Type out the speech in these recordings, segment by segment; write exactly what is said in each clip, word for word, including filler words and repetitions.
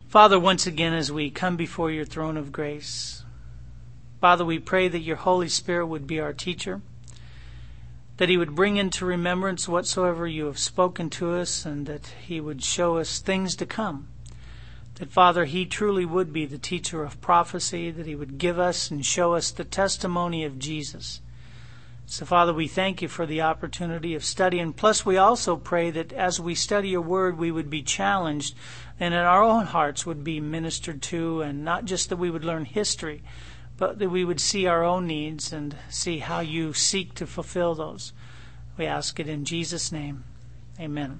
Father, once again as we come before your throne of grace, Father, we pray that your Holy Spirit would be our teacher, that he would bring into remembrance whatsoever you have spoken to us, and that he would show us things to come. That, Father, he truly would be the teacher of prophecy, that he would give us and show us the testimony of Jesus. So, Father, we thank you for the opportunity of studying. Plus, we also pray that as we study your word, we would be challenged and in our own hearts would be ministered to, and not just that we would learn history, but that we would see our own needs and see how you seek to fulfill those. We ask it in Jesus' name. Amen.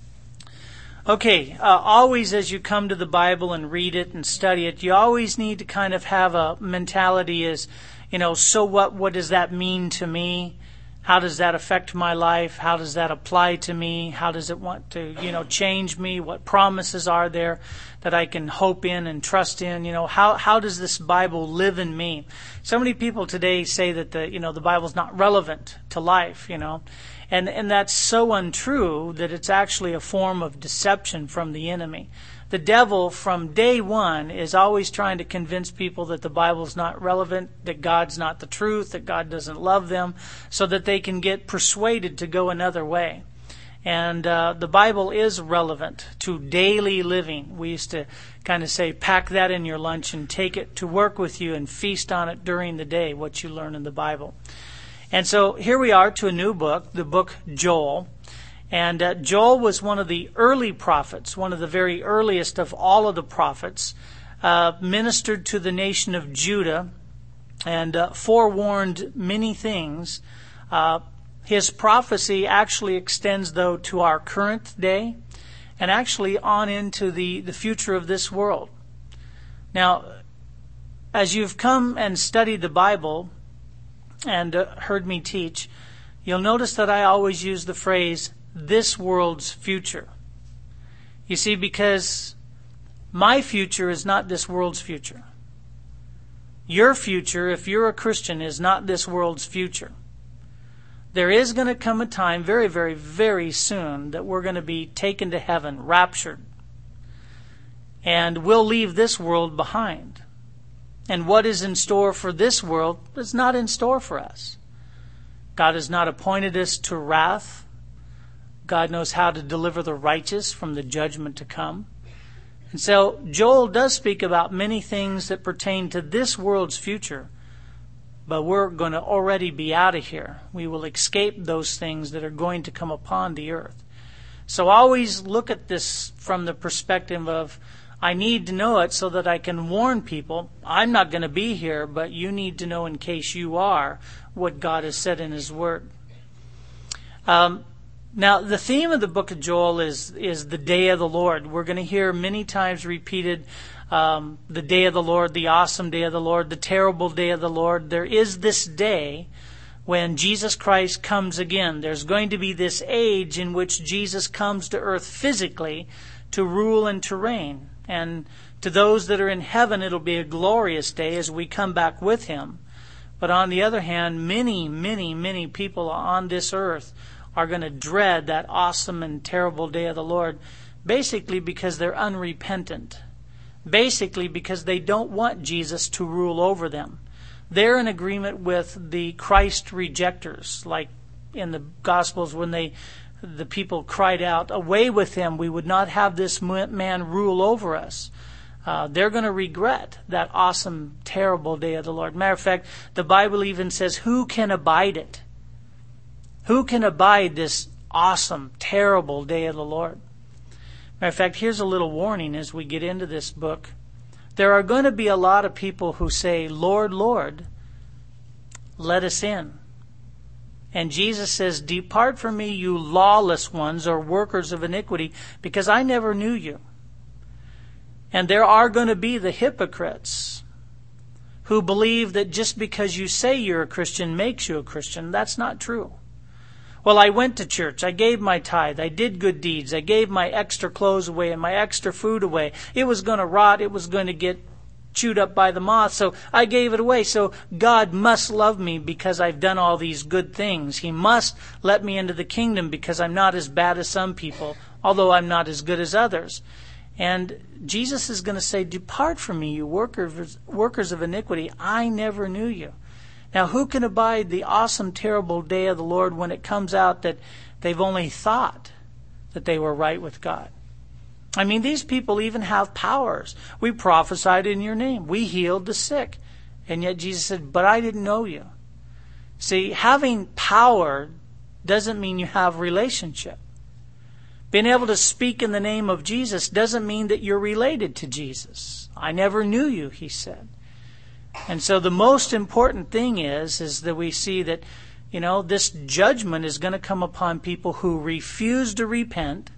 Okay, uh, always as you come to the Bible and read it and study it, you always need to kind of have a mentality as, you know, so what, what does that mean to me? How does that affect my life? How does that apply to me? How does it want to, you know, change me? What promises are there that I can hope in and trust in? You know, how, how does this Bible live in me? So many people today say that the, you know, the Bible's not relevant to life, you know. And, and that's so untrue that it's actually a form of deception from the enemy. The devil from day one is always trying to convince people that the Bible's not relevant, that God's not the truth, that God doesn't love them, so that they can get persuaded to go another way. And uh, the Bible is relevant to daily living. We used to kind of say, pack that in your lunch and take it to work with you and feast on it during the day, what you learn in the Bible. And so here we are to a new book, the book Joel. And uh, Joel was one of the early prophets, one of the very earliest of all of the prophets, uh, ministered to the nation of Judah and uh, forewarned many things. Uh, his prophecy actually extends, though, to our current day and actually on into the, the future of this world. Now, as you've come and studied the Bible and uh, heard me teach, you'll notice that I always use the phrase, this world's future. You see, because my future is not this world's future. Your future, if you're a Christian, is not this world's future. There is going to come a time very, very, very soon that we're going to be taken to heaven, raptured. And we'll leave this world behind. And what is in store for this world is not in store for us. God has not appointed us to wrath. God knows how to deliver the righteous from the judgment to come. And so Joel does speak about many things that pertain to this world's future, but we're going to already be out of here. We will escape those things that are going to come upon the earth. So always look at this from the perspective of, I need to know it so that I can warn people. I'm not going to be here, but you need to know, in case you are, what God has said in His Word. Um, Now, the theme of the book of Joel is is the day of the Lord. We're going to hear many times repeated um, the day of the Lord, the awesome day of the Lord, the terrible day of the Lord. There is this day when Jesus Christ comes again. There's going to be this age in which Jesus comes to earth physically to rule and to reign. And to those that are in heaven, it'll be a glorious day as we come back with Him. But on the other hand, many, many, many people on this earth are going to dread that awesome and terrible day of the Lord, basically because they're unrepentant, basically because they don't want Jesus to rule over them. They're in agreement with the Christ rejectors, like in the Gospels when they, the people cried out, "Away with him, we would not have this man rule over us." Uh, they're going to regret that awesome, terrible day of the Lord. Matter of fact, the Bible even says, who can abide it? Who can abide this awesome, terrible day of the Lord? Matter of fact, here's a little warning as we get into this book. There are going to be a lot of people who say, "Lord, Lord, let us in." And Jesus says, "Depart from me, you lawless ones," or workers of iniquity, "because I never knew you." And there are going to be the hypocrites who believe that just because you say you're a Christian makes you a Christian. That's not true. Well, I went to church. I gave my tithe. I did good deeds. I gave my extra clothes away and my extra food away. It was going to rot. It was going to get chewed up by the moth. So I gave it away. So God must love me because I've done all these good things. He must let me into the kingdom because I'm not as bad as some people, although I'm not as good as others. And Jesus is going to say, depart from me, you workers, workers of iniquity. I never knew you. Now, who can abide the awesome, terrible day of the Lord when it comes out that they've only thought that they were right with God? I mean, these people even have powers. We prophesied in your name. We healed the sick. And yet Jesus said, but I didn't know you. See, having power doesn't mean you have relationship. Being able to speak in the name of Jesus doesn't mean that you're related to Jesus. I never knew you, he said. And so the most important thing is, is that we see that, you know, this judgment is going to come upon people who refuse to repent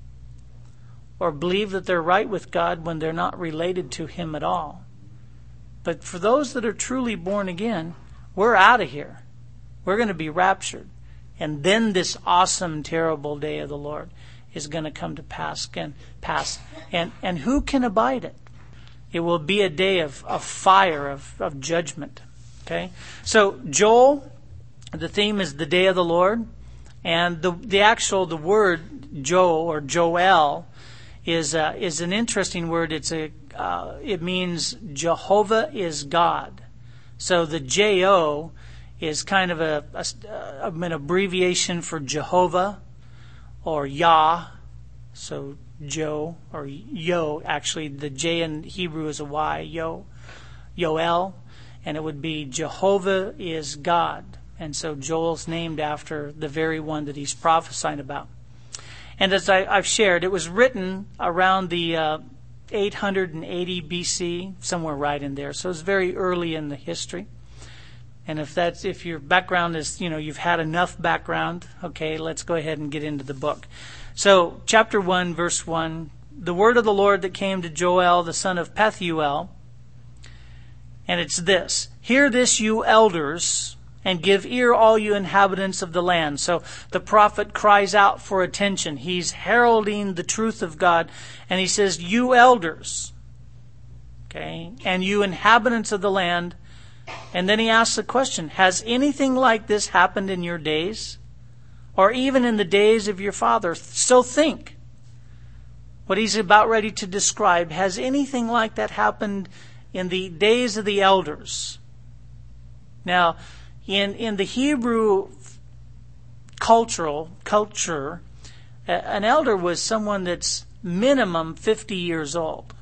or believe that they're right with God when they're not related to him at all. But for those that are truly born again, we're out of here. We're going to be raptured. And then this awesome, terrible day of the Lord is going to come to pass. And, pass. and, and who can abide it? It will be a day of, of fire, of, of judgment. Okay? So Joel, the theme is the day of the Lord. And the the actual, the word Joel or Joel is uh, is an interesting word. It's a uh, it means Jehovah is God. So the J O is kind of a, a, an abbreviation for Jehovah or Yah. So Joe or Yo, actually the J in Hebrew is a Y, Yo, Yoel, and it would be Jehovah is God. And so Joel's named after the very one that he's prophesying about. And as I, I've shared, it was written around the uh, eight hundred eighty B C, somewhere right in there. So it's very early in the history. And if that's if your background is, you know, you've had enough background, okay, let's go ahead and get into the book. So, chapter one, verse one, the word of the Lord that came to Joel, the son of Pethuel, and it's this: hear this, you elders, and give ear, all you inhabitants of the land. So the prophet cries out for attention. He's heralding the truth of God, and he says, you elders, okay, and you inhabitants of the land. And then he asks the question, has anything like this happened in your days? Or even in the days of your father? So think. What he's about ready to describe, has anything like that happened in the days of the elders? Now, in in the Hebrew cultural culture, an elder was someone that's minimum fifty years old.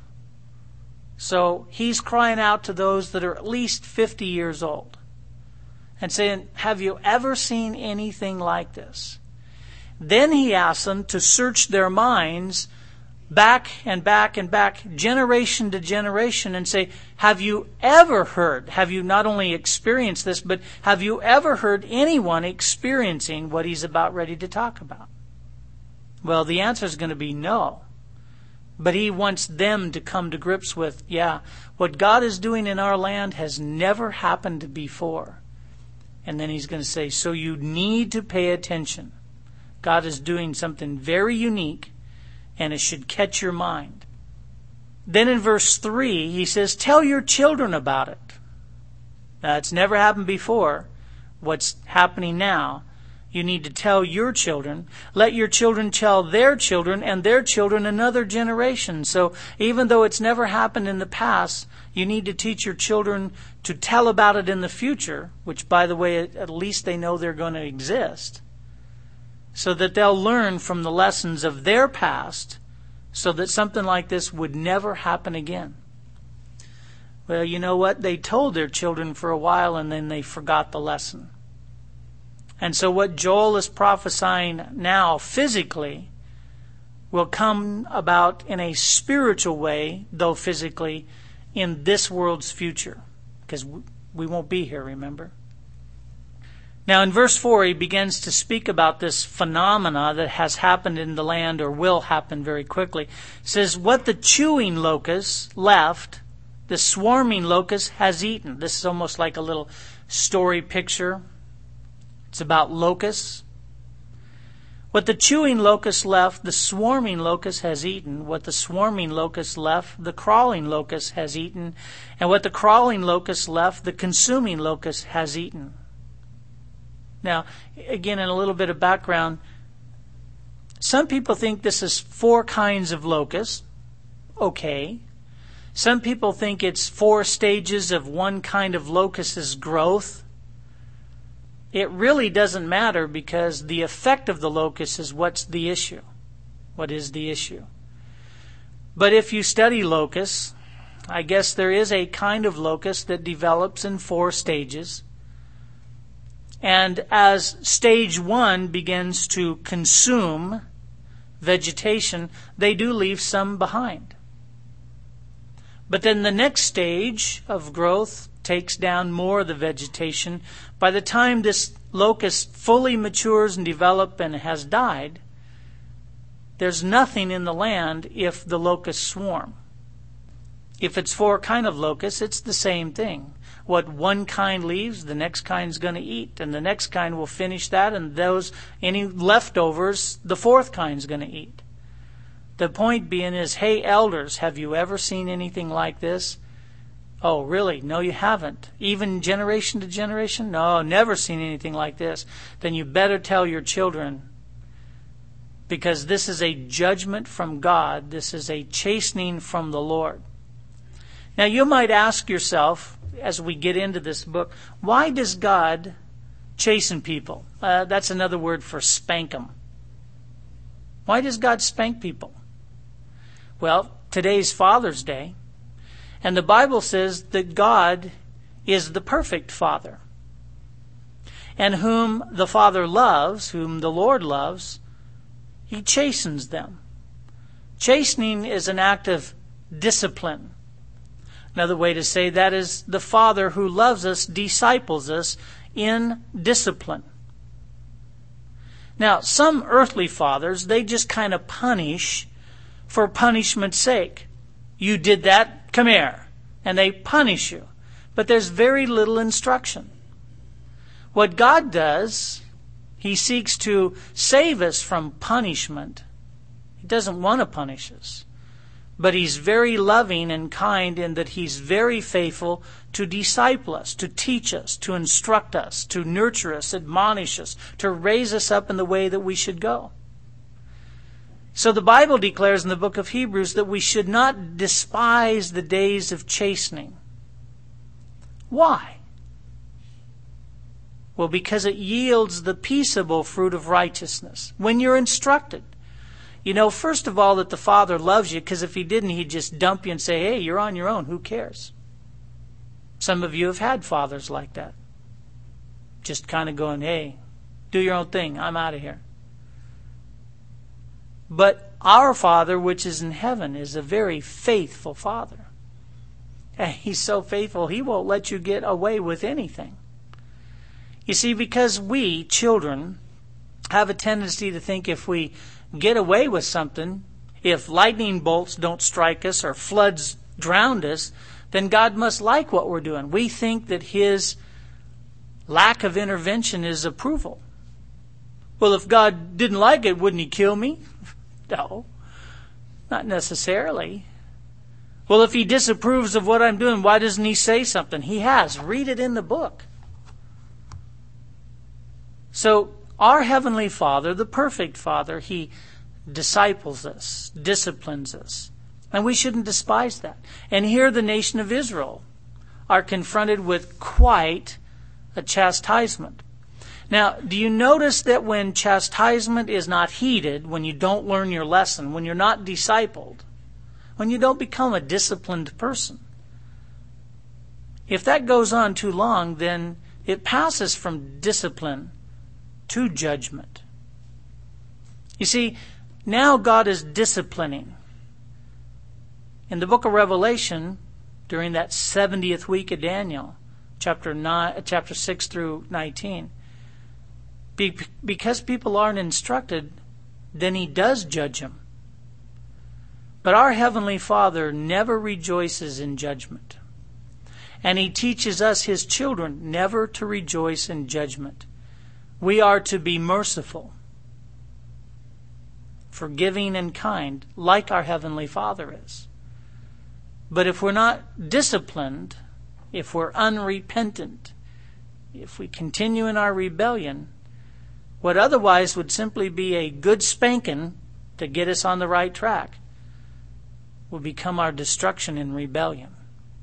So he's crying out to those that are at least fifty years old and saying, have you ever seen anything like this? Then he asks them to search their minds back and back and back, generation to generation, and say, have you ever heard, have you not only experienced this, but have you ever heard anyone experiencing what he's about ready to talk about? Well, the answer is going to be no. But he wants them to come to grips with, yeah, what God is doing in our land has never happened before. And then he's going to say, so you need to pay attention. God is doing something very unique, and it should catch your mind. Then in verse three, he says, tell your children about it. Now, it's never happened before. What's happening now, you need to tell your children. Let your children tell their children and their children another generation. So even though it's never happened in the past, you need to teach your children to tell about it in the future, which, by the way, at least they know they're going to exist, so that they'll learn from the lessons of their past, so that something like this would never happen again. Well, you know what? They told their children for a while, and then they forgot the lesson. And so what Joel is prophesying now physically will come about in a spiritual way, though physically, in this world's future. Because we won't be here, remember? Now in verse four, he begins to speak about this phenomena that has happened in the land or will happen very quickly. It says, what the chewing locust left, the swarming locust has eaten. This is almost like a little story picture. It's about locusts. What the chewing locust left, the swarming locust has eaten. What the swarming locust left, the crawling locust has eaten. And what the crawling locust left, the consuming locust has eaten. Now, again, in a little bit of background, some people think this is four kinds of locusts. okay. Some people think it's four stages of one kind of locust's growth. It really doesn't matter because the effect of the locust is what's the issue. What is the issue? But if you study locusts, I guess there is a kind of locust that develops in four stages. And as stage one begins to consume vegetation, they do leave some behind. But then the next stage of growth takes down more of the vegetation. By the time this locust fully matures and develops and has died, there's nothing in the land if the locusts swarm. If it's four kind of locusts, it's the same thing. What one kind leaves, the next kind's going to eat, and the next kind will finish that, and those any leftovers, the fourth kind's going to eat. The point being is, hey, elders, have you ever seen anything like this? Oh, really? No, you haven't. Even generation to generation? No, never seen anything like this. Then you better tell your children, because this is a judgment from God. This is a chastening from the Lord. Now, you might ask yourself, as we get into this book, why does God chasten people? Uh, that's another word for spank them. Why does God spank people? Well, today's Father's Day, and the Bible says that God is the perfect Father. And whom the Father loves, whom the Lord loves, He chastens them. Chastening is an act of discipline. Another way to say that is the Father who loves us disciples us in discipline. Now, some earthly fathers, they just kind of punish for punishment's sake. You did that, come here. And they punish you. But there's very little instruction. What God does, He seeks to save us from punishment. He doesn't want to punish us. But He's very loving and kind in that He's very faithful to disciple us, to teach us, to instruct us, to nurture us, admonish us, to raise us up in the way that we should go. So the Bible declares in the book of Hebrews that we should not despise the days of chastening. Why? Well, because it yields the peaceable fruit of righteousness. When you're instructed. You know, first of all, that the Father loves you, because if He didn't, He'd just dump you and say, hey, you're on your own. Who cares? Some of you have had fathers like that. Just kind of going, hey, do your own thing. I'm out of here. But our Father, which is in heaven, is a very faithful Father. And He's so faithful, He won't let you get away with anything. You see, because we, children, have a tendency to think if we get away with something, if lightning bolts don't strike us or floods drown us, then God must like what we're doing. We think that His lack of intervention is approval. Well, if God didn't like it, wouldn't He kill me? No, not necessarily. Well, if He disapproves of what I'm doing, why doesn't He say something? He has. Read it in the book. So, our Heavenly Father, the perfect Father, He disciples us, disciplines us. And we shouldn't despise that. And here the nation of Israel are confronted with quite a chastisement. Now, do you notice that when chastisement is not heeded, when you don't learn your lesson, when you're not discipled, when you don't become a disciplined person, if that goes on too long, then it passes from discipline to judgment. You see, now God is disciplining. In the book of Revelation, during that seventieth week of Daniel, chapter nine, chapter six through nineteen, be, because people aren't instructed, then He does judge them. But our Heavenly Father never rejoices in judgment. And He teaches us, His children, never to rejoice in judgment. We are to be merciful, forgiving and kind, like our Heavenly Father is. But if we're not disciplined, if we're unrepentant, if we continue in our rebellion, what otherwise would simply be a good spanking to get us on the right track, will become our destruction in rebellion.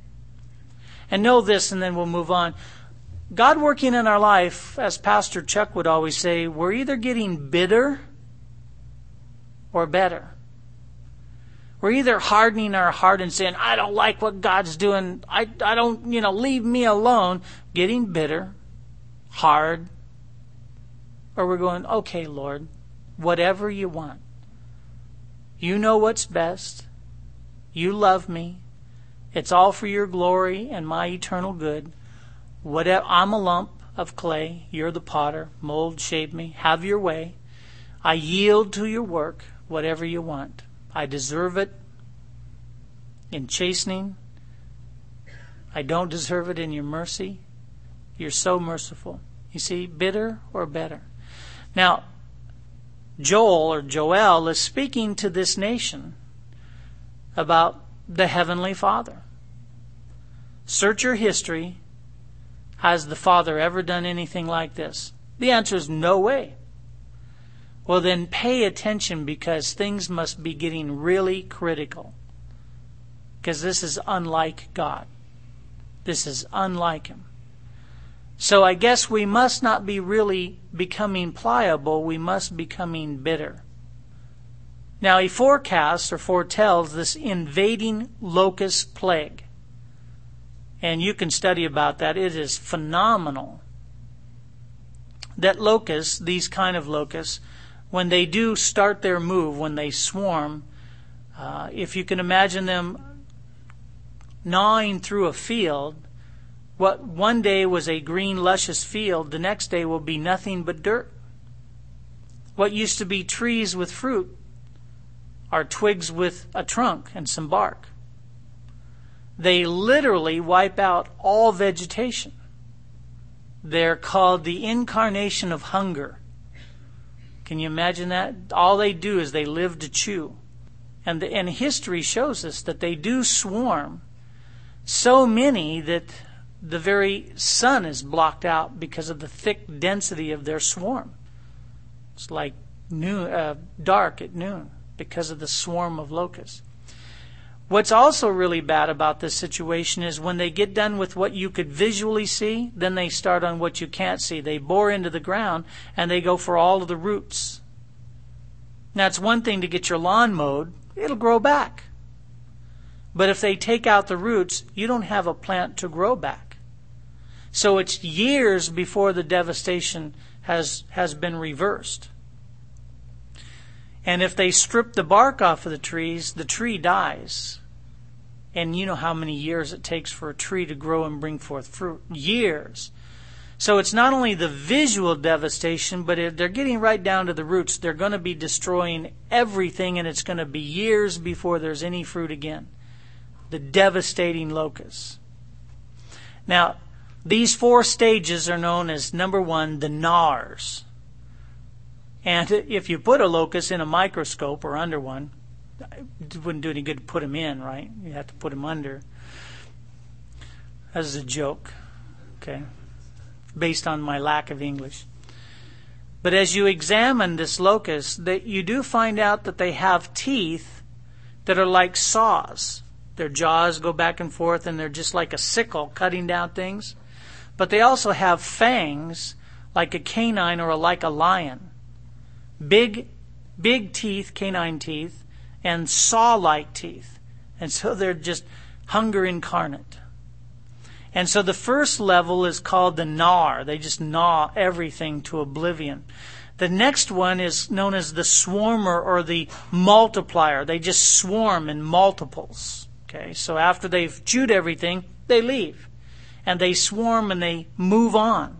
And know this, and then we'll move on. God working in our life, as Pastor Chuck would always say, we're either getting bitter or better. We're either hardening our heart and saying, I don't like what God's doing. I, I don't, you know, leave me alone. Getting bitter, hard. Or we're going, okay, Lord, whatever you want. You know what's best. You love me. It's all for your glory and my eternal good. Whatever, I'm a lump of clay. You're the potter. Mold, shape me. Have your way. I yield to your work, whatever you want. I deserve it in chastening. I don't deserve it in your mercy. You're so merciful. You see, bitter or better. Now, Joel or Joel is speaking to this nation about the Heavenly Father. Search your history. Has the Father ever done anything like this? The answer is no way. Well, then pay attention, because things must be getting really critical. Because this is unlike God. This is unlike Him. So I guess we must not be really becoming pliable. We must be becoming bitter. Now he forecasts or foretells this invading locust plague. And you can study about that. It is phenomenal that locusts, these kind of locusts, when they do start their move, when they swarm, uh, if you can imagine them gnawing through a field, what one day was a green, luscious field, the next day will be nothing but dirt. What used to be trees with fruit are twigs with a trunk and some bark. They literally wipe out all vegetation. They're called the incarnation of hunger. Can you imagine that? All they do is they live to chew. And, the, and history shows us that they do swarm so many that the very sun is blocked out because of the thick density of their swarm. It's like noon, uh, dark at noon because of the swarm of locusts. What's also really bad about this situation is when they get done with what you could visually see, then they start on what you can't see. They bore into the ground and they go for all of the roots. Now, it's one thing to get your lawn mowed. It'll grow back. But if they take out the roots, you don't have a plant to grow back. So it's years before the devastation has, has been reversed. And if they strip the bark off of the trees, the tree dies. And you know how many years it takes for a tree to grow and bring forth fruit. Years. So it's not only the visual devastation, but if they're getting right down to the roots. They're going to be destroying everything, and it's going to be years before there's any fruit again. The devastating locusts. Now, these four stages are known as, number one, the gnawers. And if you put a locust in a microscope or under one, it wouldn't do any good to put them in, right? You have to put them under. That is a joke, okay, based on my lack of English. But as you examine this locust, that you do find out that they have teeth that are like saws. Their jaws go back and forth, and they're just like a sickle cutting down things. But they also have fangs like a canine or like a lion. Big, big teeth, canine teeth, and saw-like teeth. And so they're just hunger incarnate. And so the first level is called the gnawer. They just gnaw everything to oblivion. The next one is known as the swarmer or the multiplier. They just swarm in multiples. Okay, so after they've chewed everything, they leave. And they swarm and they move on.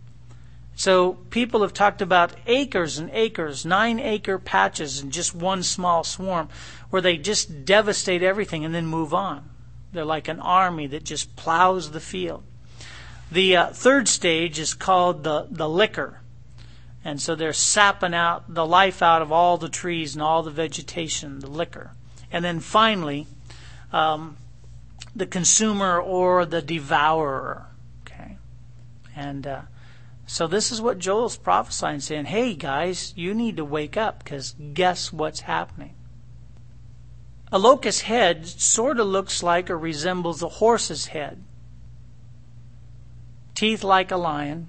So people have talked about acres and acres, nine acre patches in just one small swarm where they just devastate everything and then move on. They're like an army that just plows the field. The uh, third stage is called the, the licker. And so they're sapping out the life out of all the trees and all the vegetation, the licker. And then finally, um, the consumer or the devourer. Okay, and uh, so this is what Joel's prophesying, saying, hey guys, you need to wake up, because guess what's happening? A locust head sort of looks like or resembles a horse's head. Teeth like a lion,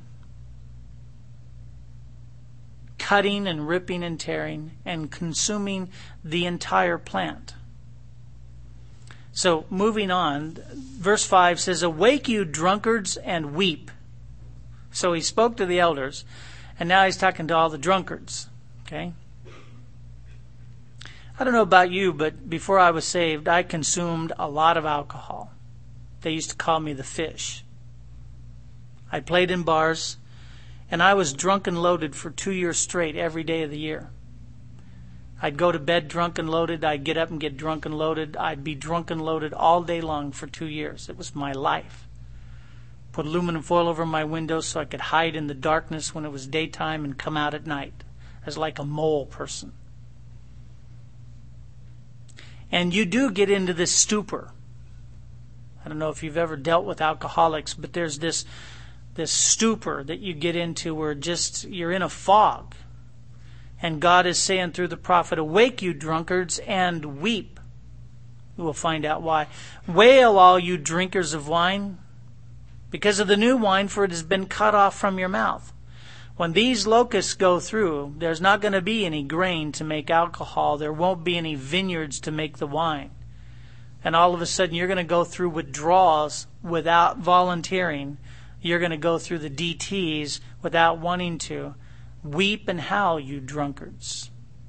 cutting and ripping and tearing and consuming the entire plant. So moving on, verse five says, "Awake, you drunkards, and weep." So he spoke to the elders, and now he's talking to all the drunkards. Okay? I don't know about you, but before I was saved, I consumed a lot of alcohol. They used to call me the fish. I played in bars, and I was drunk and loaded for two years straight every day of the year. I'd go to bed drunk and loaded. I'd get up and get drunk and loaded. I'd be drunk and loaded all day long for two years. It was my life. Put aluminum foil over my windows so I could hide in the darkness when it was daytime and come out at night as like a mole person. And you do get into this stupor. I don't know if you've ever dealt with alcoholics, but there's this this stupor that you get into where just you're in a fog. And God is saying through the prophet, "Awake, you drunkards, and weep." We'll find out why. "Wail, all you drinkers of wine, because of the new wine, for it has been cut off from your mouth." When these locusts go through, there's not going to be any grain to make alcohol. There won't be any vineyards to make the wine. And all of a sudden you're going to go through withdrawals without volunteering. You're going to go through the D Ts without wanting to. "Weep and howl, you drunkards."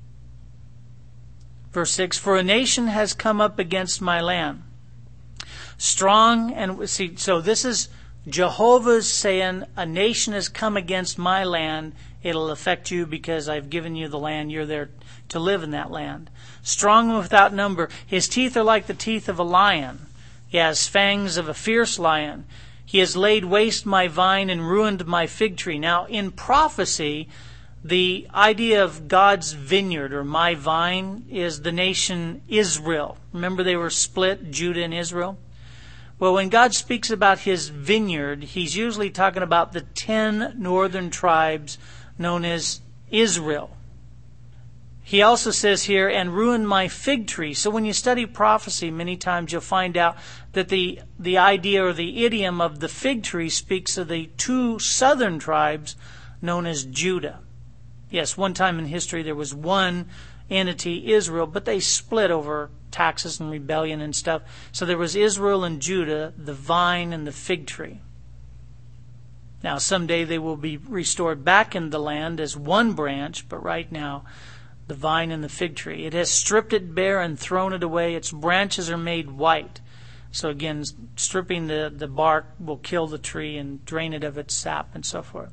Verse six, "For a nation has come up against my land. Strong and..." See, so this is Jehovah's saying, a nation has come against my land. It'll affect you because I've given you the land. You're there to live in that land. "Strong and without number. His teeth are like the teeth of a lion. He has fangs of a fierce lion. He has laid waste my vine and ruined my fig tree." Now, in prophecy, the idea of God's vineyard or my vine is the nation Israel. Remember they were split, Judah and Israel? Well, when God speaks about his vineyard, he's usually talking about the ten northern tribes known as Israel. He also says here, "and ruin my fig tree." So when you study prophecy, many times you'll find out that the, the idea or the idiom of the fig tree speaks of the two southern tribes known as Judah. Yes, one time in history there was one entity, Israel, but they split over taxes and rebellion and stuff. So there was Israel and Judah, the vine and the fig tree. Now someday they will be restored back in the land as one branch, but right now the vine and the fig tree. "It has stripped it bare and thrown it away. Its branches are made white." So again, stripping the, the bark will kill the tree and drain it of its sap and so forth.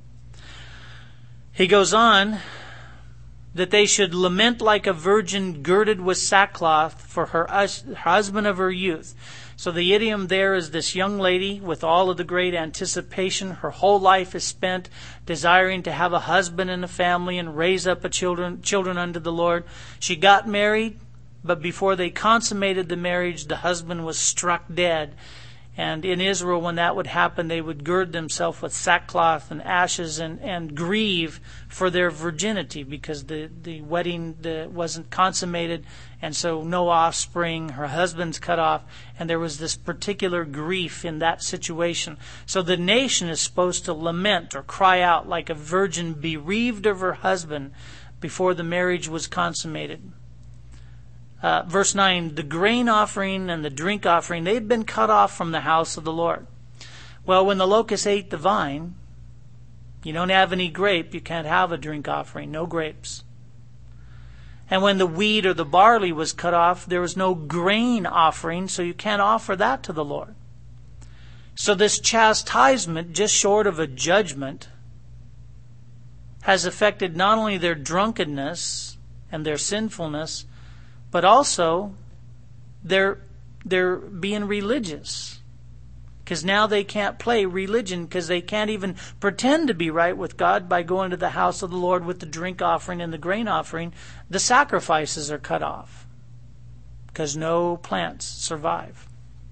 He goes on that they should lament like a virgin girded with sackcloth for her husband of her youth. So the idiom there is this young lady with all of the great anticipation. Her whole life is spent desiring to have a husband and a family and raise up a children, children unto the Lord. She got married, but before they consummated the marriage, the husband was struck dead. And in Israel, when that would happen, they would gird themselves with sackcloth and ashes and, and grieve for their virginity because the, the wedding the, wasn't consummated, and so no offspring, her husband's cut off, and there was this particular grief in that situation. So the nation is supposed to lament or cry out like a virgin bereaved of her husband before the marriage was consummated. Uh, verse nine, "The grain offering and the drink offering, they've been cut off from the house of the Lord." Well, when the locust ate the vine, you don't have any grape, you can't have a drink offering, no grapes. And when the wheat or the barley was cut off, there was no grain offering, so you can't offer that to the Lord. So this chastisement, just short of a judgment, has affected not only their drunkenness and their sinfulness, but also they're they're being religious. Because now they can't play religion because they can't even pretend to be right with God by going to the house of the Lord with the drink offering and the grain offering. The sacrifices are cut off because no plants survive.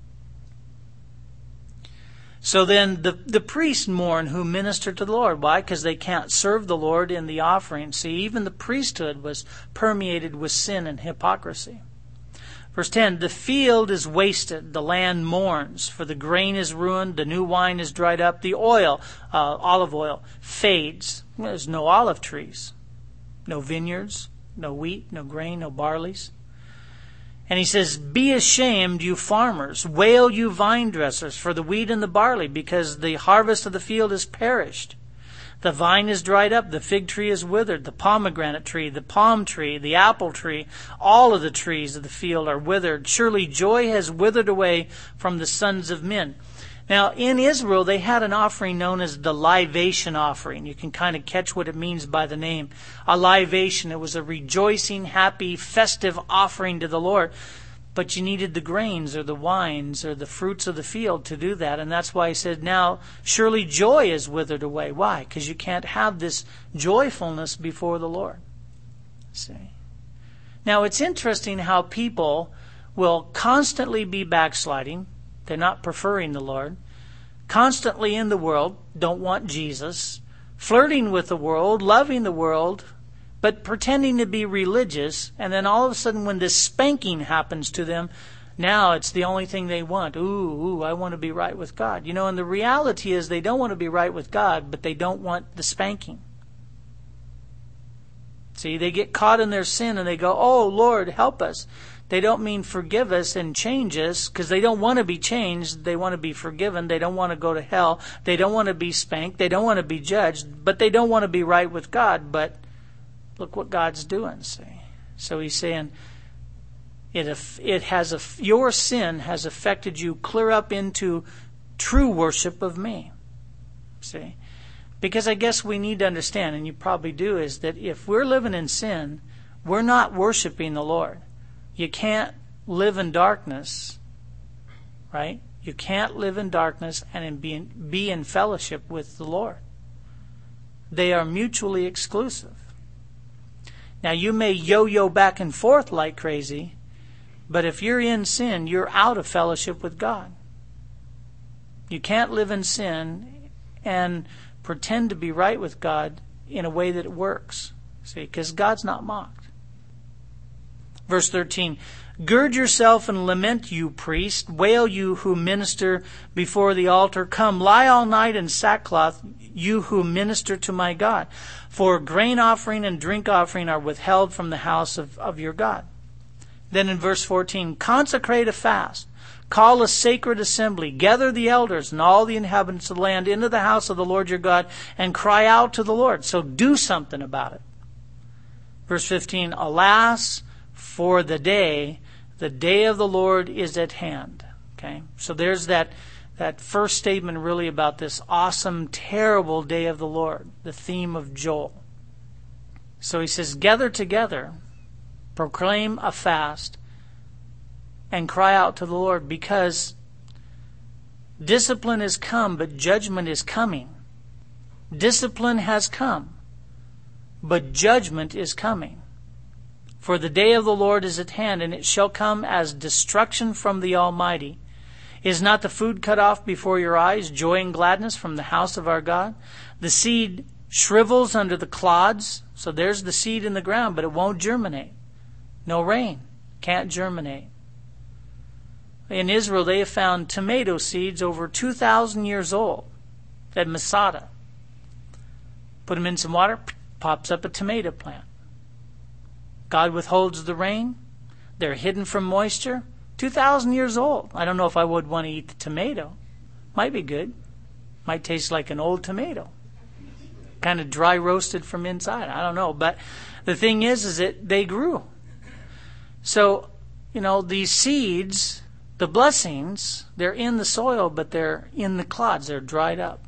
So then the, the priests mourn who minister to the Lord. Why? Because they can't serve the Lord in the offering. See, even the priesthood was permeated with sin and hypocrisy. Verse ten, the field is wasted, the land mourns, for the grain is ruined, the new wine is dried up, the oil, uh, olive oil, fades. There's no olive trees, no vineyards, no wheat, no grain, no barleys. And he says, be ashamed, you farmers, wail, you vine dressers, for the wheat and the barley, because the harvest of the field is perished. The vine is dried up, the fig tree is withered, the pomegranate tree, the palm tree, the apple tree, all of the trees of the field are withered. Surely joy has withered away from the sons of men. Now, in Israel, they had an offering known as the libation offering. You can kind of catch what it means by the name. A libation, it was a rejoicing, happy, festive offering to the Lord. But you needed the grains or the wines or the fruits of the field to do that. And that's why he said, now, surely joy is withered away. Why? Because you can't have this joyfulness before the Lord. See? Now, it's interesting how people will constantly be backsliding. They're not preferring the Lord. Constantly in the world, don't want Jesus. Flirting with the world, loving the world, but pretending to be religious, and then all of a sudden when this spanking happens to them, now it's the only thing they want. Ooh, ooh, I want to be right with God. You know, and the reality is they don't want to be right with God, but they don't want the spanking. See, they get caught in their sin and they go, oh, Lord, help us. They don't mean forgive us and change us, because they don't want to be changed. They want to be forgiven. They don't want to go to hell. They don't want to be spanked. They don't want to be judged, but they don't want to be right with God. But look what God's doing, see. So he's saying, it it has a, your sin has affected you clear up into true worship of me. See? Because I guess we need to understand, and you probably do, is that if we're living in sin, we're not worshiping the Lord. You can't live in darkness, right? You can't live in darkness and in be, in, be in fellowship with the Lord. They are mutually exclusive. Now, you may yo-yo back and forth like crazy, but if you're in sin, you're out of fellowship with God. You can't live in sin and pretend to be right with God in a way that it works. See, because God's not mocked. Verse thirteen, gird yourself and lament, you priest. Wail, you who minister before the altar. Come, lie all night in sackcloth, you who minister to my God. For grain offering and drink offering are withheld from the house of, of your God. Then in verse fourteen, consecrate a fast. Call a sacred assembly. Gather the elders and all the inhabitants of the land into the house of the Lord your God and cry out to the Lord. So do something about it. Verse fifteen, alas, for the day, the day of the Lord is at hand. Okay, so there's that that first statement really about this awesome, terrible day of the Lord, the theme of Joel. So he says, gather together, proclaim a fast, and cry out to the Lord, because discipline has come, but judgment is coming. Discipline has come, but judgment is coming. For the day of the Lord is at hand, and it shall come as destruction from the Almighty. Is not the food cut off before your eyes, joy and gladness from the house of our God? The seed shrivels under the clods. So there's the seed in the ground, but it won't germinate. No rain. Can't germinate. In Israel, they have found tomato seeds over two thousand years old at Masada. Put them in some water, pops up a tomato plant. God withholds the rain. They're hidden from moisture. two thousand years old. I don't know if I would want to eat the tomato. Might be good. Might taste like an old tomato. Kind of dry roasted from inside. I don't know. But the thing is, is that they grew. So, you know, these seeds, the blessings, they're in the soil, but they're in the clods. They're dried up.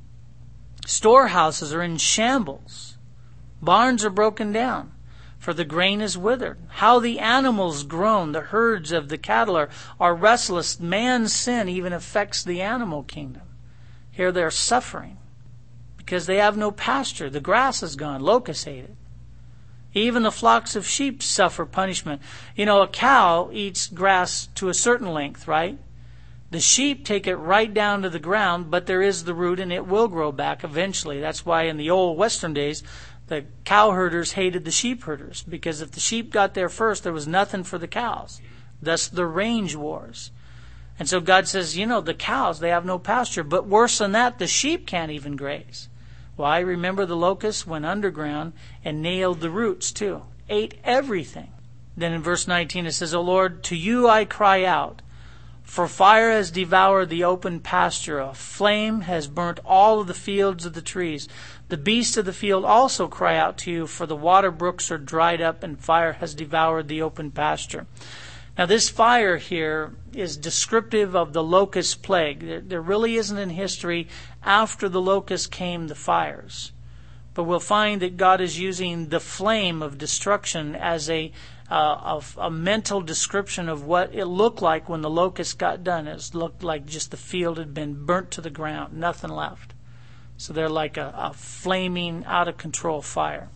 Storehouses are in shambles. Barns are broken down, for the grain is withered. How the animals groan, the herds of the cattle are, are restless. Man's sin even affects the animal kingdom. Here they're suffering because they have no pasture. The grass is gone, locusts ate it. Even the flocks of sheep suffer punishment. You know, a cow eats grass to a certain length, right? The sheep take it right down to the ground, but there is the root and it will grow back eventually. That's why in the old Western days, the cow herders hated the sheep herders, because if the sheep got there first, there was nothing for the cows. Thus the range wars. And so God says, you know, the cows, they have no pasture. But worse than that, the sheep can't even graze. Why? Remember, the locusts went underground and nailed the roots too. Ate everything. Then in verse nineteen it says, O Lord, to you I cry out, for fire has devoured the open pasture. A flame has burnt all of the fields of the trees. The beasts of the field also cry out to you, for the water brooks are dried up and fire has devoured the open pasture. Now this fire here is descriptive of the locust plague. There, there really isn't in history after the locust came the fires. But we'll find that God is using the flame of destruction as a, uh, a, a mental description of what it looked like when the locust got done. It looked like just the field had been burnt to the ground, nothing left. So they're like a, a flaming, out-of-control fire.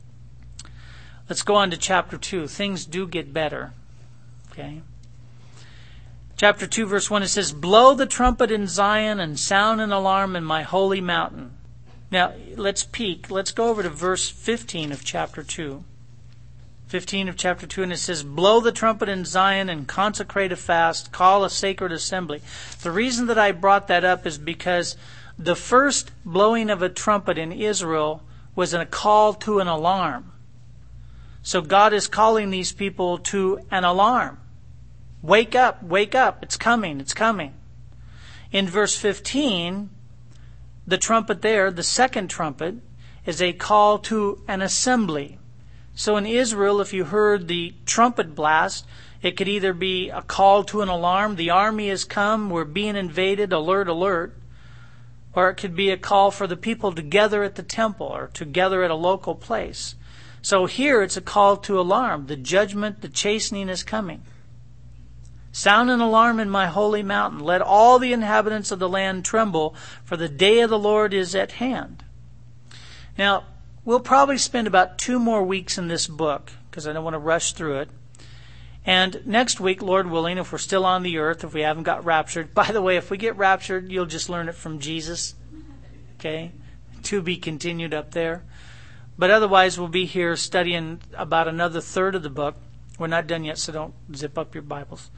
Let's go on to chapter two. Things do get better. Okay. Chapter two, verse one, it says, Blow the trumpet in Zion and sound an alarm in my holy mountain. Now, let's peek. Let's go over to verse fifteen of chapter two. fifteen of chapter two, and it says, Blow the trumpet in Zion and consecrate a fast, call a sacred assembly. The reason that I brought that up is because the first blowing of a trumpet in Israel was a call to an alarm. So God is calling these people to an alarm. Wake up, wake up, it's coming, it's coming. In verse fifteen, the trumpet there, the second trumpet, is a call to an assembly. So in Israel, if you heard the trumpet blast, it could either be a call to an alarm, the army has come, we're being invaded, alert, alert. Or it could be a call for the people to gather at the temple or to gather at a local place. So here it's a call to alarm. The judgment, the chastening is coming. Sound an alarm in my holy mountain. Let all the inhabitants of the land tremble, for the day of the Lord is at hand. Now, we'll probably spend about two more weeks in this book, because I don't want to rush through it. And next week, Lord willing, if we're still on the earth, if we haven't got raptured. By the way, if we get raptured, you'll just learn it from Jesus. Okay? To be continued up there. But otherwise, we'll be here studying about another third of the book. We're not done yet, so don't zip up your Bibles.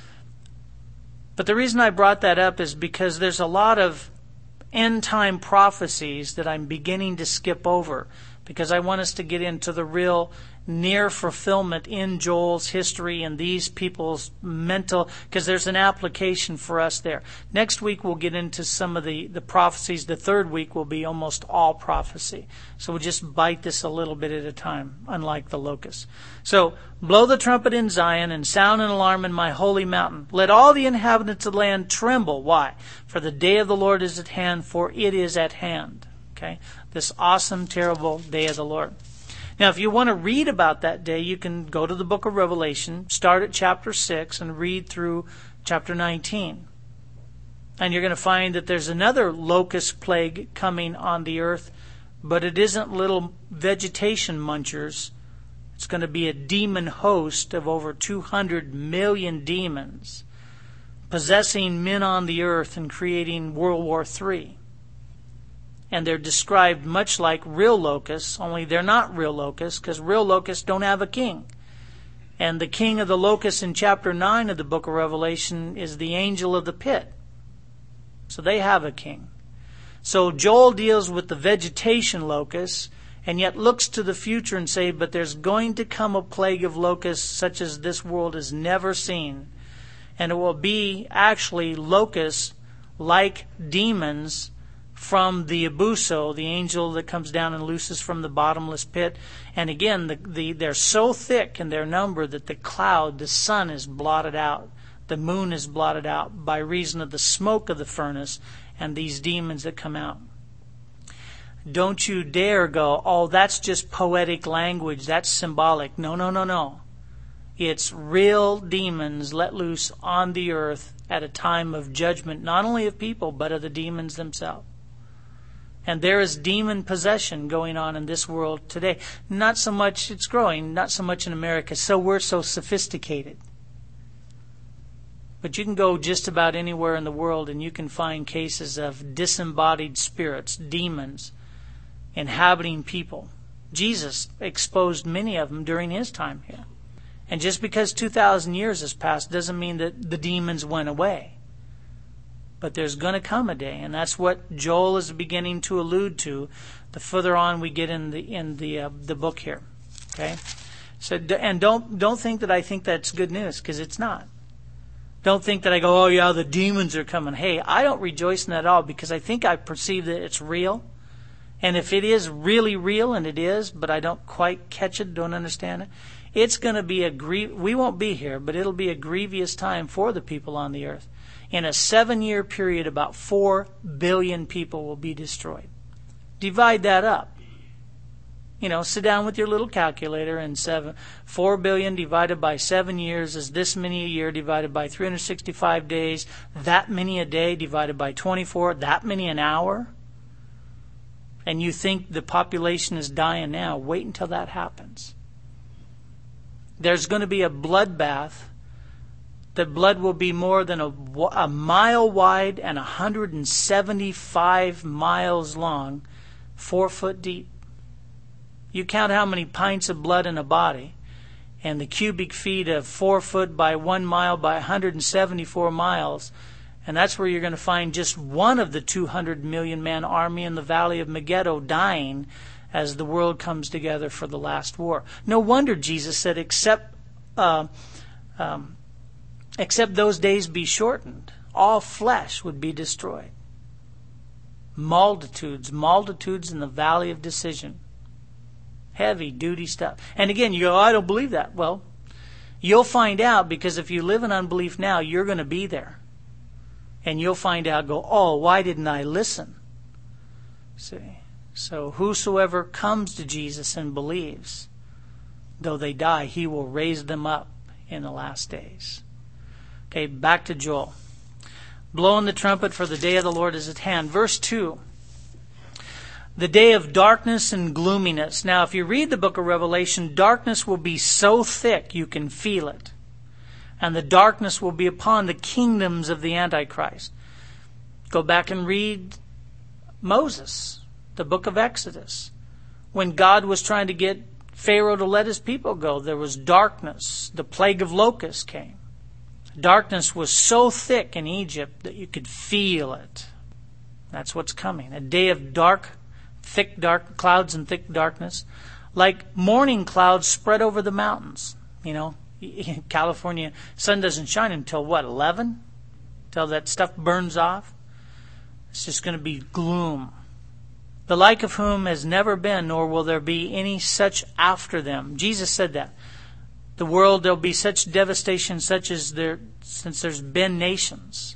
But the reason I brought that up is because there's a lot of end-time prophecies that I'm beginning to skip over, because I want us to get into the real near fulfillment in Joel's history and these people's mental, because there's an application for us there. Next week we'll get into some of the, the prophecies. The third week will be almost all prophecy. So we'll just bite this a little bit at a time, unlike the locust. So, blow the trumpet in Zion and sound an alarm in my holy mountain. Let all the inhabitants of the land tremble. Why? For the day of the Lord is at hand, for it is at hand. Okay? This awesome, terrible day of the Lord. Now, if you want to read about that day, you can go to the book of Revelation, start at chapter six, and read through chapter nineteen. And you're going to find that there's another locust plague coming on the earth, but it isn't little vegetation munchers. It's going to be a demon host of over two hundred million demons possessing men on the earth and creating World War Three. And they're described much like real locusts, only they're not real locusts, because real locusts don't have a king. And the king of the locusts in chapter nine of the book of Revelation is the angel of the pit. So they have a king. So Joel deals with the vegetation locusts, and yet looks to the future and say, but there's going to come a plague of locusts such as this world has never seen. And it will be actually locusts like demons from the Abuso, the angel that comes down and looses from the bottomless pit. And again, the, the, they're so thick in their number that the cloud, the sun is blotted out. The moon is blotted out by reason of the smoke of the furnace and these demons that come out. Don't you dare go, oh, that's just poetic language, that's symbolic. No, no, no, no. It's real demons let loose on the earth at a time of judgment, not only of people, but of the demons themselves. And there is demon possession going on in this world today. Not so much, it's growing, not so much in America. So we're so sophisticated. But you can go just about anywhere in the world and you can find cases of disembodied spirits, demons, inhabiting people. Jesus exposed many of them during his time here. And just because two thousand years has passed doesn't mean that the demons went away. But there's going to come a day, and that's what Joel is beginning to allude to the further on we get in the in the uh, the book here. Okay? So and don't don't think that I think that's good news, because it's not. Don't think that I go, oh yeah, the demons are coming. Hey, I don't rejoice in that at all, because I think I perceive that it's real. And if it is really real, and it is, but I don't quite catch it, don't understand it, it's going to be a grie- we won't be here, but it'll be a grievous time for the people on the earth. In a seven-year period, about four billion people will be destroyed. Divide that up. You know, sit down with your little calculator, and seven, four billion divided by seven years is this many a year divided by three hundred sixty-five days, that many a day divided by twenty-four, that many an hour. And you think the population is dying now. Wait until that happens. There's going to be a bloodbath. The blood will be more than a, a mile wide and one hundred seventy-five miles long, four foot deep. You count how many pints of blood in a body, and the cubic feet of four foot by one mile by one hundred seventy-four miles, and that's where you're going to find just one of the two hundred million man army in the Valley of Megiddo dying as the world comes together for the last war. No wonder Jesus said, except uh, um, except those days be shortened, all flesh would be destroyed. Multitudes, multitudes in the valley of decision. Heavy duty stuff. And again, you go, oh, I don't believe that. Well, you'll find out, because if you live in unbelief now, you're going to be there. And you'll find out, go, oh, why didn't I listen? See? So whosoever comes to Jesus and believes, though they die, he will raise them up in the last days. Okay, back to Joel. Blowing the trumpet, for the day of the Lord is at hand. Verse two. The day of darkness and gloominess. Now, if you read the book of Revelation, darkness will be so thick you can feel it. And the darkness will be upon the kingdoms of the Antichrist. Go back and read Moses, the book of Exodus. When God was trying to get Pharaoh to let his people go, there was darkness. The plague of locusts came. Darkness was so thick in Egypt that you could feel it. That's what's coming. A day of dark, thick dark clouds and thick darkness, like morning clouds spread over the mountains. You know, in California, sun doesn't shine until what, eleven? Until that stuff burns off. It's just going to be gloom. The like of whom has never been, nor will there be any such after them. Jesus said that. The world, there'll be such devastation, such as there, since there's been nations,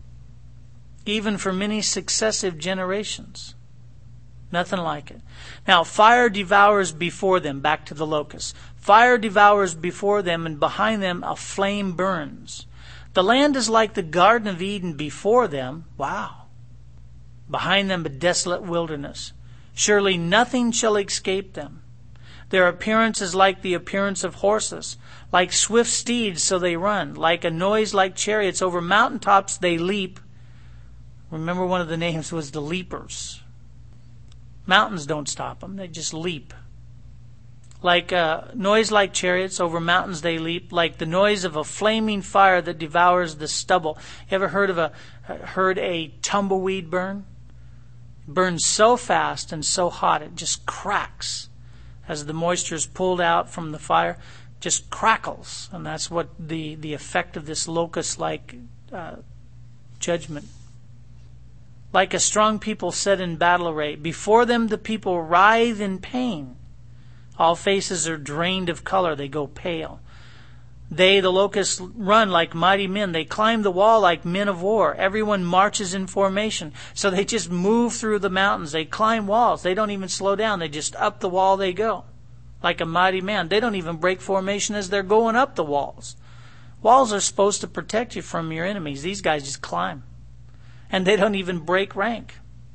even for many successive generations. Nothing like it. Now, fire devours before them, back to the locusts. Fire devours before them, and behind them a flame burns. The land is like the Garden of Eden before them. Wow. Behind them a desolate wilderness. Surely nothing shall escape them. Their appearance is like the appearance of horses. Like swift steeds, so they run. Like a noise like chariots. Over mountaintops they leap. Remember, one of the names was the leapers. Mountains don't stop them. They just leap. Like a noise like chariots, over mountains they leap. Like the noise of a flaming fire that devours the stubble. You ever heard of a heard a tumbleweed burn? It burns so fast and so hot it just cracks. As the moisture is pulled out from the fire, just crackles. And that's what the, the effect of this locust-like uh, judgment. Like a strong people set in battle array. Before them the people writhe in pain. All faces are drained of color. They go pale. They, the locusts, run like mighty men. They climb the wall like men of war. Everyone marches in formation. So they just move through the mountains. They climb walls. They don't even slow down. They just up the wall they go. Like a mighty man. They don't even break formation as they're going up the walls. Walls are supposed to protect you from your enemies. These guys just climb. And they don't even break rank.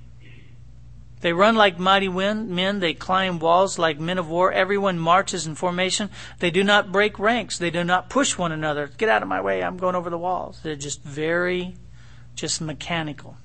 They run like mighty men. They climb walls like men of war. Everyone marches in formation. They do not break ranks. They do not push one another. Get out of my way. I'm going over the walls. They're just very, just mechanical.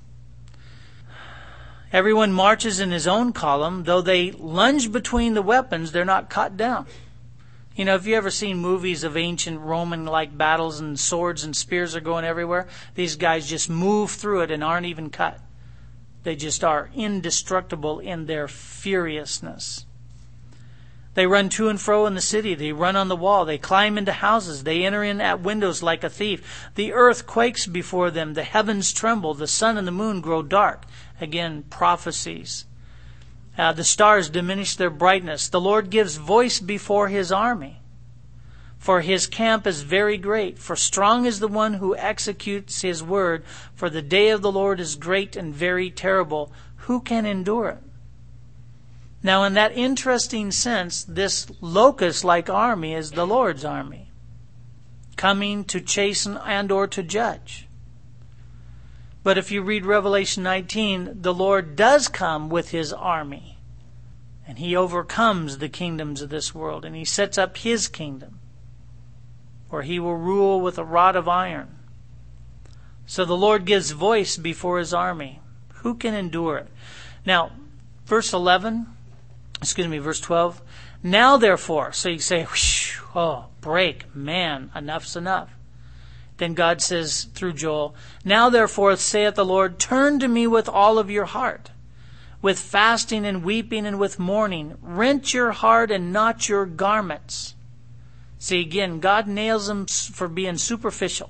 Everyone marches in his own column. Though they lunge between the weapons, they're not cut down. You know, have you ever seen movies of ancient Roman-like battles and swords and spears are going everywhere? These guys just move through it and aren't even cut. They just are indestructible in their furiousness. They run to and fro in the city. They run on the wall. They climb into houses. They enter in at windows like a thief. The earth quakes before them. The heavens tremble. The sun and the moon grow dark. Again, prophecies. Uh, the stars diminish their brightness. The Lord gives voice before his army. For his camp is very great. For strong is the one who executes his word. For the day of the Lord is great and very terrible. Who can endure it? Now, in that interesting sense, this locust-like army is the Lord's army, coming to chasten and or to judge. But if you read Revelation nineteen, the Lord does come with his army, and he overcomes the kingdoms of this world, and he sets up his kingdom, where he will rule with a rod of iron. So the Lord gives voice before his army. Who can endure it? Now, verse eleven... Excuse me, verse twelve. Now therefore, so you say, oh, break, man, enough's enough. Then God says through Joel, now therefore, saith the Lord, turn to me with all of your heart, with fasting and weeping and with mourning. Rent your heart and not your garments. See, again, God nails them for being superficial.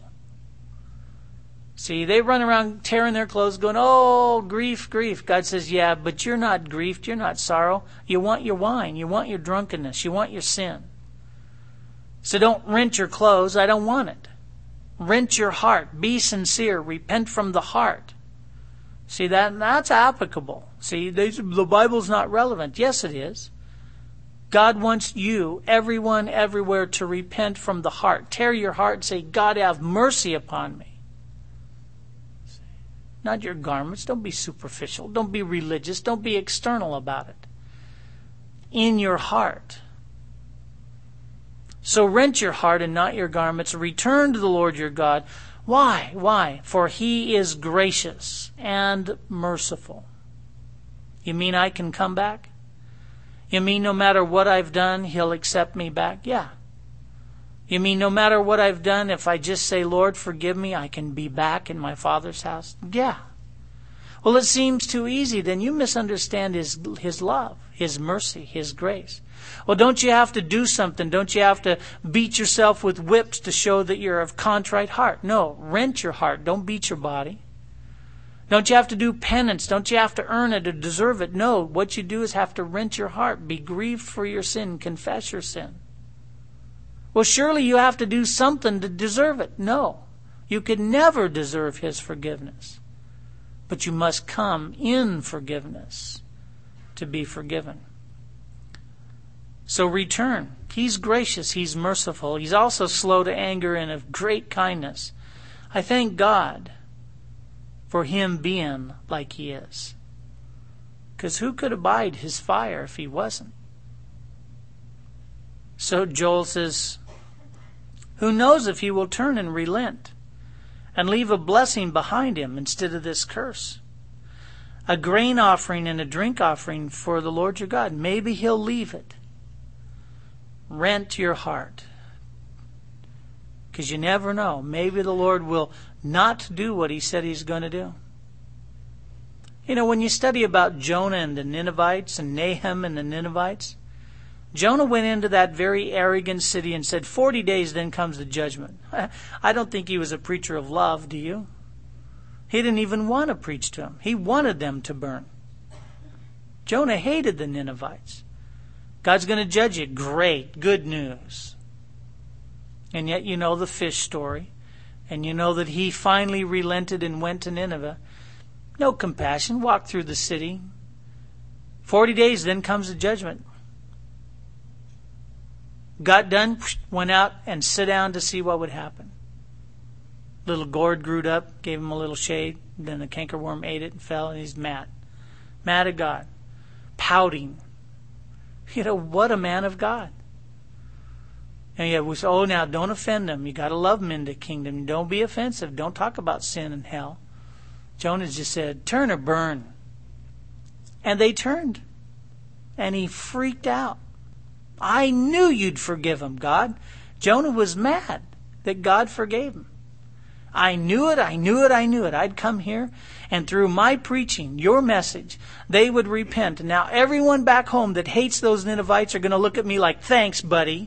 See, they run around tearing their clothes going, oh, grief, grief. God says, yeah, but you're not griefed. You're not sorrow. You want your wine. You want your drunkenness. You want your sin. So don't rent your clothes. I don't want it. Rent your heart. Be sincere. Repent from the heart. See, that that's applicable. See, the Bible's not relevant. Yes, it is. God wants you, everyone, everywhere, to repent from the heart. Tear your heart and say, God, have mercy upon me. Not your garments. Don't be superficial. Don't be religious. Don't be external about it. In your heart. So rent your heart and not your garments. Return to the Lord your God. Why? Why? For he is gracious and merciful. You mean I can come back? You mean no matter what I've done, he'll accept me back? Yeah. You mean no matter what I've done, if I just say, Lord, forgive me, I can be back in my Father's house? Yeah. Well, it seems too easy. Then you misunderstand his, his love, his mercy, his grace. Well, don't you have to do something? Don't you have to beat yourself with whips to show that you're of contrite heart? No, rent your heart. Don't beat your body. Don't you have to do penance? Don't you have to earn it or deserve it? No, what you do is have to rent your heart. Be grieved for your sin. Confess your sin. Well, surely you have to do something to deserve it. No, you could never deserve his forgiveness. But you must come in forgiveness to be forgiven. So return. He's gracious. He's merciful. He's also slow to anger and of great kindness. I thank God for him being like he is. Because who could abide his fire if he wasn't? So Joel says, who knows if he will turn and relent and leave a blessing behind him instead of this curse? A grain offering and a drink offering for the Lord your God. Maybe he'll leave it. Rent your heart. Because you never know. Maybe the Lord will not do what he said he's going to do. You know, when you study about Jonah and the Ninevites and Nahum and the Ninevites, Jonah went into that very arrogant city and said, forty days, then comes the judgment. I don't think he was a preacher of love, do you? He didn't even want to preach to them. He wanted them to burn. Jonah hated the Ninevites. God's going to judge you. Great, good news. And yet you know the fish story. And you know that he finally relented and went to Nineveh. No compassion, walked through the city. Forty days, then comes the judgment. Got done, went out and sat down to see what would happen. Little gourd grew up, gave him a little shade. Then the cankerworm ate it and fell, and he's mad. Mad at God. Pouting. You know, what a man of God. And yet we say, oh, now don't offend them. You got to love them in the kingdom. Don't be offensive. Don't talk about sin and hell. Jonah just said, turn or burn. And they turned. And he freaked out. I knew you'd forgive him, God. Jonah was mad that God forgave him. I knew it, I knew it, I knew it. I'd come here, and through my preaching, your message, they would repent. And now everyone back home that hates those Ninevites are going to look at me like, thanks, buddy.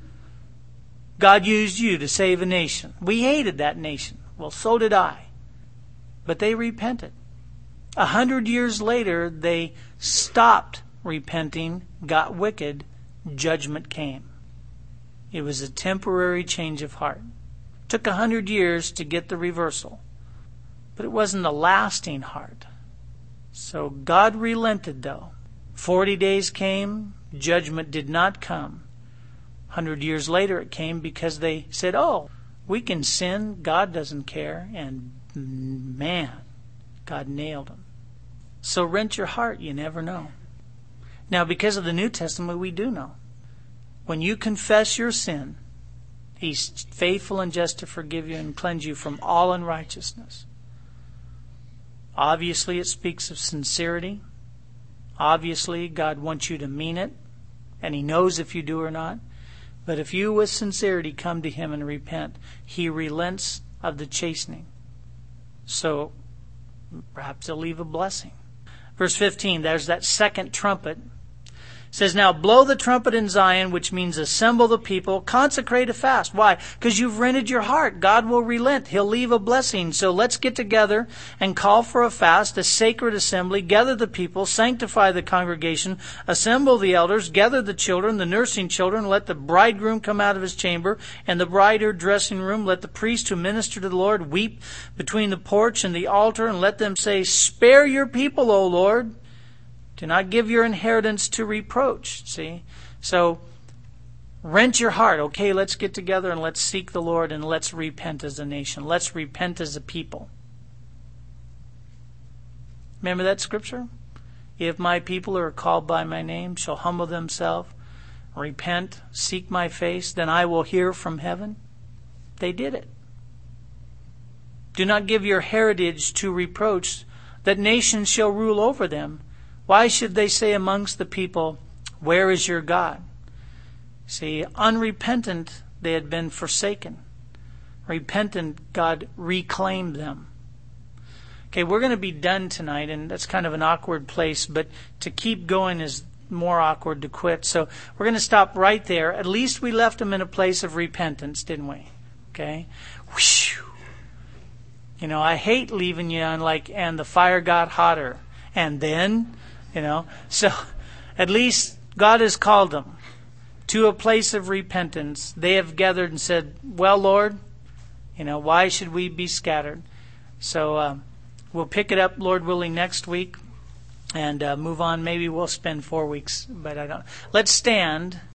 God used you to save a nation. We hated that nation. Well, so did I. But they repented. A hundred years later, they stopped repenting, got wicked, judgment came. It was a temporary change of heart. Took a hundred years to get the reversal. But it wasn't a lasting heart. So God relented, though. Forty days came, judgment did not come. A hundred years later it came because they said, oh, we can sin, God doesn't care. And man, God nailed them. So rent your heart, you never know. Now, because of the New Testament, we do know. When you confess your sin, He's faithful and just to forgive you and cleanse you from all unrighteousness. Obviously, it speaks of sincerity. Obviously, God wants you to mean it, and He knows if you do or not. But if you with sincerity come to Him and repent, He relents of the chastening. So, perhaps He'll leave a blessing. Verse fifteen, there's that second trumpet. It says, now blow the trumpet in Zion, which means assemble the people, consecrate a fast. Why? Because you've rented your heart. God will relent. He'll leave a blessing. So let's get together and call for a fast, a sacred assembly, gather the people, sanctify the congregation, assemble the elders, gather the children, the nursing children, let the bridegroom come out of his chamber, and the bride her dressing room, let the priest who minister to the Lord weep between the porch and the altar, and let them say, spare your people, O Lord. Do not give your inheritance to reproach. See? So, rent your heart. Okay, let's get together and let's seek the Lord and let's repent as a nation. Let's repent as a people. Remember that scripture? If my people who are called by my name shall humble themselves, repent, seek my face, then I will hear from heaven. They did it. Do not give your heritage to reproach, that nations shall rule over them. Why should they say amongst the people, where is your God? See, unrepentant, they had been forsaken. Repentant, God reclaimed them. Okay, we're going to be done tonight, and that's kind of an awkward place, but to keep going is more awkward to quit. So we're going to stop right there. At least we left them in a place of repentance, didn't we? Okay? Whew. You know, I hate leaving you on like, and the fire got hotter. And then... You know, so at least God has called them to a place of repentance. They have gathered and said, well, Lord, you know, why should we be scattered? So um, we'll pick it up, Lord willing, next week and uh, move on. Maybe we'll spend four weeks, but I don't. Let's stand.